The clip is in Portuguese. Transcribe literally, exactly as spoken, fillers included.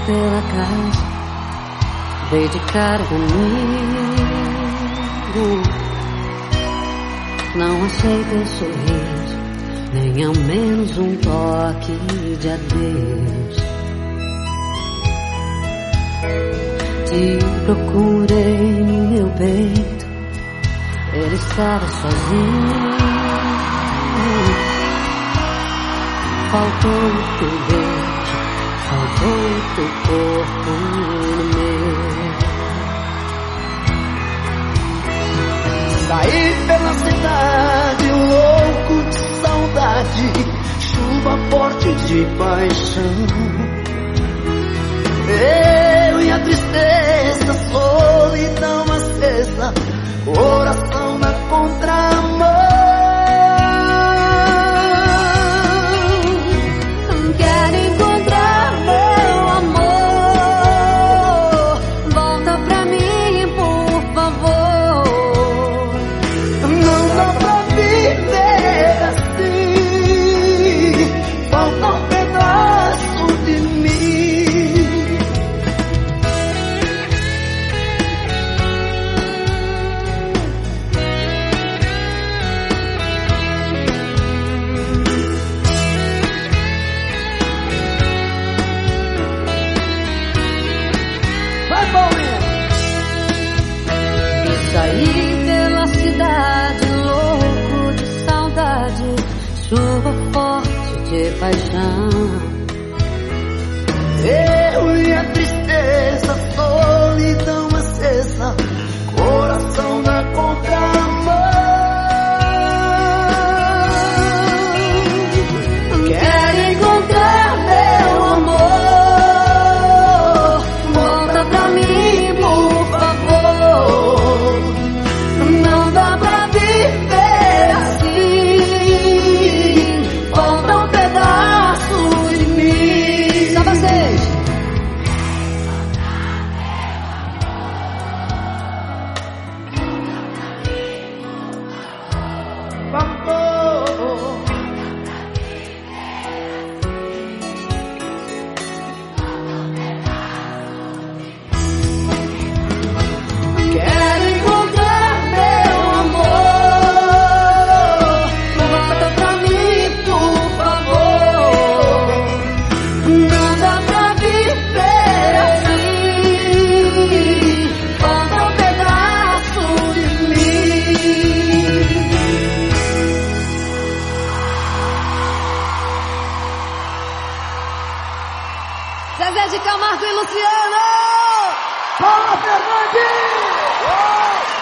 pela casa, dei de cara comigo. Não achei teu sorriso, nem ao menos um toque de adeus. Te procurei no meu peito, ele estava sozinho. Faltou o teu beijo, faltou o teu corpo no meu. Saí pela cidade, louco de saudade, chuva forte de paixão. Eu e a tristeza, solidão acesa, coração na contramão. Quero encontrar meu amor, volta pra mim, por favor. Não dá pra viver assim, falta um pedaço de mim. Vai, Paulinho! E saí pela cidade, louco de saudade, chuva forte de paixão. Eu e a tristeza, solidão acesa, coração na contramão. Quero encontrar meu amor, volta pra mim, por favor. Não dá pra viver assim, falta um pedaço de mim. Só vocês. Vamos! Quero encontrar meu amor, volta pra mim, por favor. Não dá pra viver assim, falta um pedaço de mim. Zezé de Camargo e Luciano! Paula Fernandes!